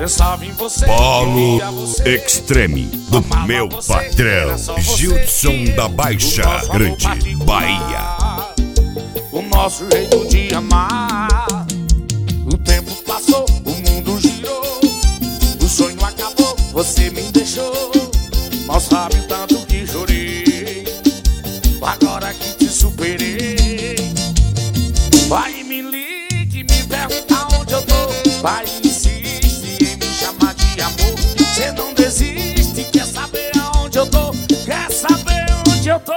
Pensava em você, Polo você, Extreme do meu patrão Gilson da Baixa Grande, Bahia. O nosso jeito de amar. O tempo passou, o mundo girou, o sonho acabou, você me deixou. Mal sabe o tanto que chorei, agora que te superei. Vai e me ligue, me pergunta onde eu tô. Vai e insiste em me chamar de amor. Você não desiste, quer saber aonde eu tô. Quer saber onde eu tô.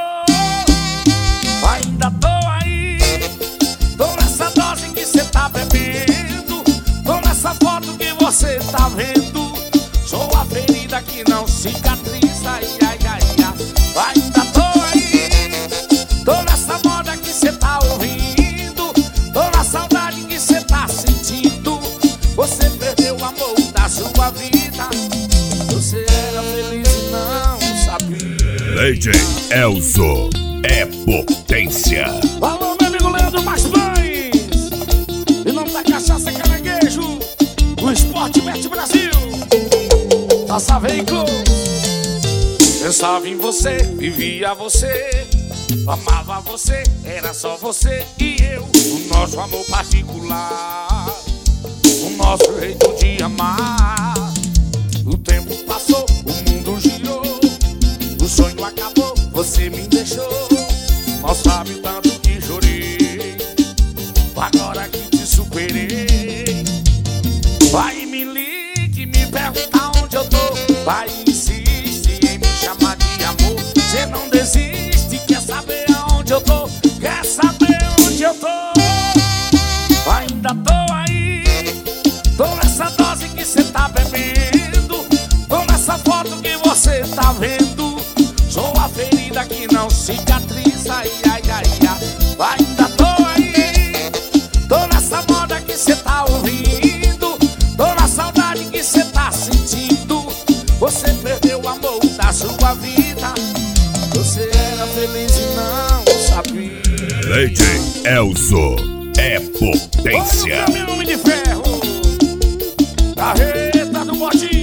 Ainda tô aí, tô nessa dose que cê tá bebendo, tô nessa foto que você tá vendo. Sou a ferida que não cicatriza, ai, ai, ai, ai. Ainda tô aí, tô nessa moda que cê tá ouvindo, tô na saudade que cê tá sentindo. Você perdeu o amor da sua vida, você era feliz e não sabia. DJ Elzo é potência. Alô, meu amigo Leandro Masbães, em nome da Cachaça Caranguejo, o Esporte Bet Brasil, Taça Veículos. Pensava em você, vivia você, amava você, era só você e eu. O nosso amor particular, o nosso jeito de amar. O tempo passou, o mundo girou, o sonho acabou, você me deixou. Mal sabe o tanto que chorei, agora que te superei. Vai e me ligue, me pergunta onde eu tô. Vai e insiste em me chamar de amor. Você não desiste, quer saber aonde eu tô. Quer saber onde eu tô. Ainda tô aí, tô nessa dose que cê tá bebendo, tô nessa foto que você tá vendo. Sou a ferida que não cicatriza, ai, ai, ai, ai. Ainda tô aí, tô nessa moda que cê tá ouvindo, tô na saudade que cê tá sentindo. Você perdeu o amor da sua vida, você era feliz e não sabia. DJ Elzo é potência. Olha o caminhão de ferro, carreta do botinho.